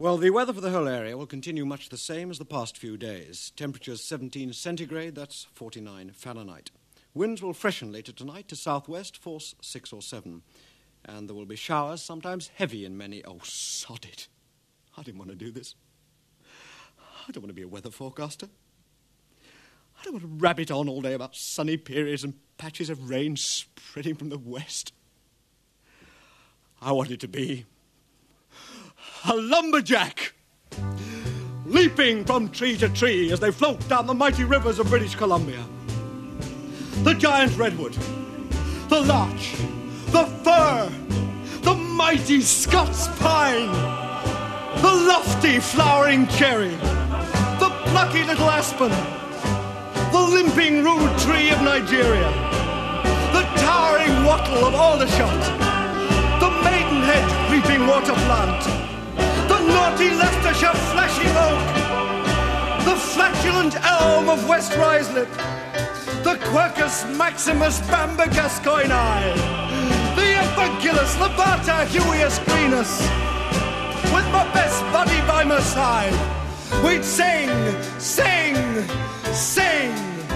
Well, the weather for the whole area will continue much the same as the past few days. Temperatures 17 centigrade, that's 49 Fahrenheit. Winds will freshen later tonight to southwest, force 6 or 7. And there will be showers, sometimes heavy in many... Oh, sod it. I didn't want to do this. I don't want to be a weather forecaster. I don't want to rabbit on all day about sunny periods and patches of rain spreading from the west. I wanted to be a lumberjack, leaping from tree to tree as they float down the mighty rivers of British Columbia. The giant redwood, the larch, the fir, the mighty Scots pine, the lofty flowering cherry, the plucky little aspen, the limping rude tree of Nigeria, the towering wattle of Aldershot, the maidenhead creeping water plant, the naughty Leicestershire flashing oak, the flatulent elm of West Ruislip, the Quercus maximus bamba gascoignei, the Ephagilus labata huius greenus. With my best buddy by my side, we'd sing, sing, sing.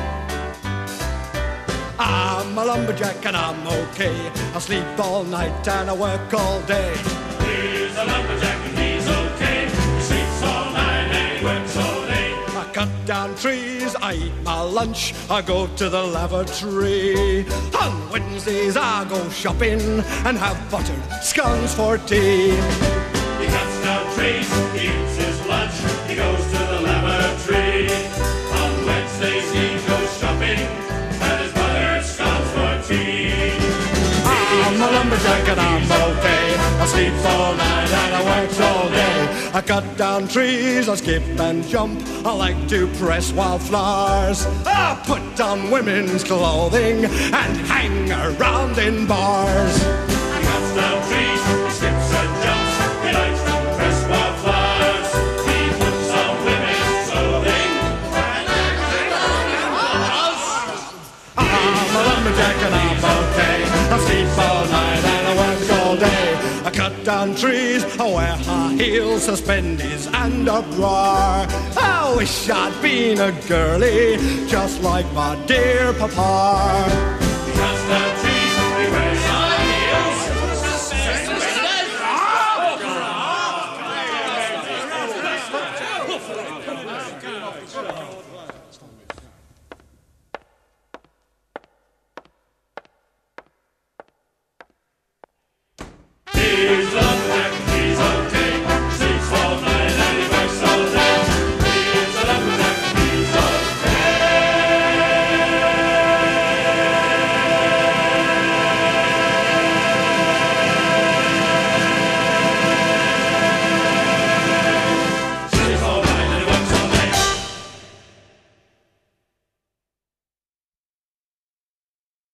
I'm a lumberjack and I'm okay. I sleep all night and I work all day. He's a lumberjack and he's okay. He sleeps all night and he works all day. I cut down trees, I eat my lunch, I go to the lavatory. On Wednesdays I go shopping and have buttered scones for tea. He cuts down trees, he eats his lunch, he goes to the lavatory. On Wednesdays he goes shopping and his buttered scones for tea. I'm a lumberjack and I'm okay. I sleep all night and I work all day. I cut down trees, I skip and jump. I like to press wildflowers. I put on women's clothing and hang around in bars. He cuts down trees, he skips and jumps. He likes to press wildflowers. He puts on women's clothing and hangs around in bars. I'm a lumberjack and I'm okay. I sleep all night and I work all day. I cut down trees, I wear high heels, suspenders and a bra. I wish I'd been a girlie, just like my dear papa.